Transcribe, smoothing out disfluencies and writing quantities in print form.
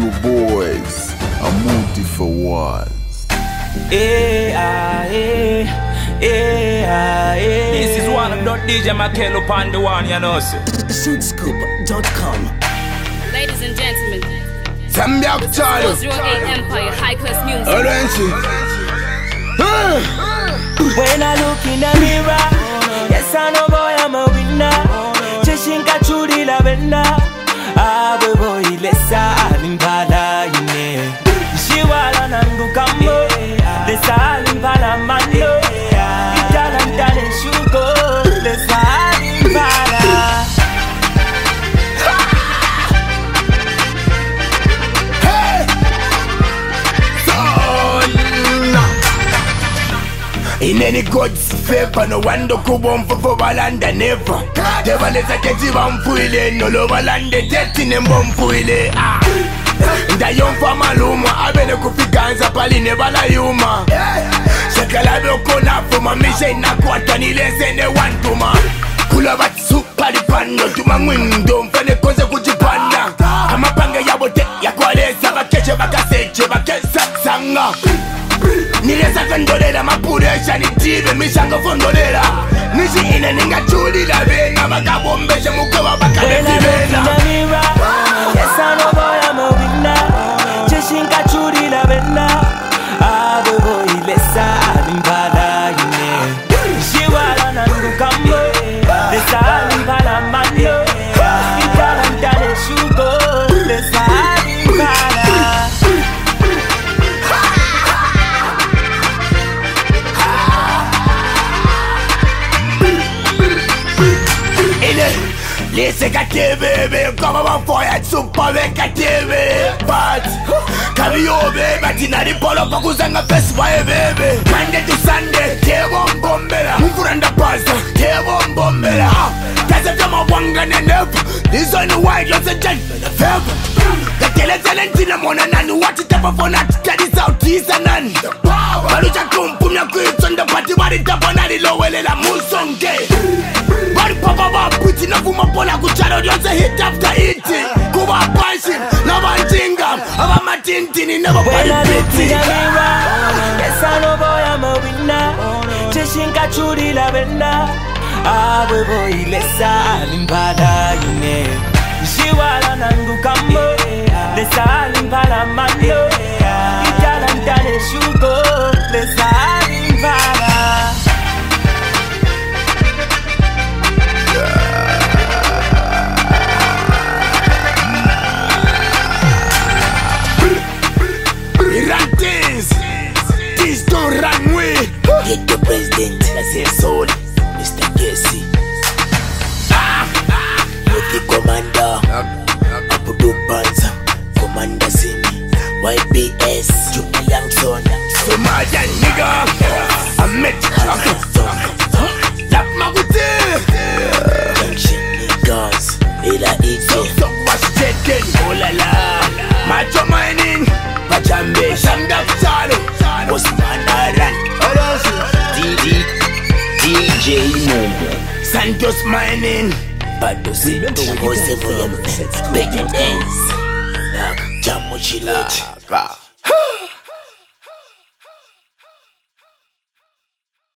Zulu boys, I'm multi for wars. This is one of the DJ Makelo upon the one, you know, sir. Shootscoop.com. Ladies and gentlemen, Zambia Charlie. 08 Empire, high class music. When I look in the mirror, yes I know boy I'm a winner. Chishinka chudi la venda. Ah boy lesa alimpala ine. Shiwala nangu kambo. Lesa alimpala mando. Itala ndane shugo. Lesa alimpala. In any God's favor, no one do go on for land and never. Never let a get you on fuile, no lower land, the death in a bomb fuile. The young farmer luma, I been a coffee guns up all in a balayuma. Shakalabi Kona for my mission, Nakwatani, less than the one to ma. Kulabat soup, palipano, to my window, for the cosa Kujipanda. I'm a panga yabote, Yakwale, Sabakesha, Bakase, Bakesa, Sanga. Nileza kandolera mapuresha nitive mishanga fondolera Nishi ine ninga chuli la vena Bakabombeshe mukewa bakale vivena. When I look in the mirror, yes I know boy I'm a winner. Chishinka chuli la vena. Ah boy lesa alimpala ine. Shiwala nangu kambo. Lesa alimpala mando. Itala ndane shugo. Lesa alimpala. Lese ka TV, come on for it, super ka TV. But, Kabiobe, Batinari Polo, Pakuzanga Best Boy, baby. Monday to Sunday, Tebon Bombera, Mufuranda Pasta, Tebon Bombera. That's a drama one and up. This on the white, you're a gentleman, a fab. The Teletalent in the morning, and watch it up for that, that is out, tease and none. Balucha Kumpuna Quits on the party, what it up on the low, and a Musong Gay. Papa putting up my bola kucharo just a hit after hit. Kuba passion, lava jinga, ava matintini never when I look in pity. the mirror, yes I know boy I'm a winner. Chishinka chudi la venda. Ah boy lesa alimpala ine. Shiwala nangu kambo. Lesa alimpala mando. Itala ndane shugo. Lesa alimpala. This don't run away. Get the president, that's his soul, Mr. Casey. With the commander, Abudu Banza, Commander Simi, YPS, Junior Youngson, Somalia nigga, I met Lap Maguti, Junction Niggas, Ela Ike, so much taken, oh la la, Macho Mining, Pachambe, Shandaf Charlie, Osmanaran, DJ Momo, Santos Mining, Badosi, Jose Big Dance, Jamuchilot.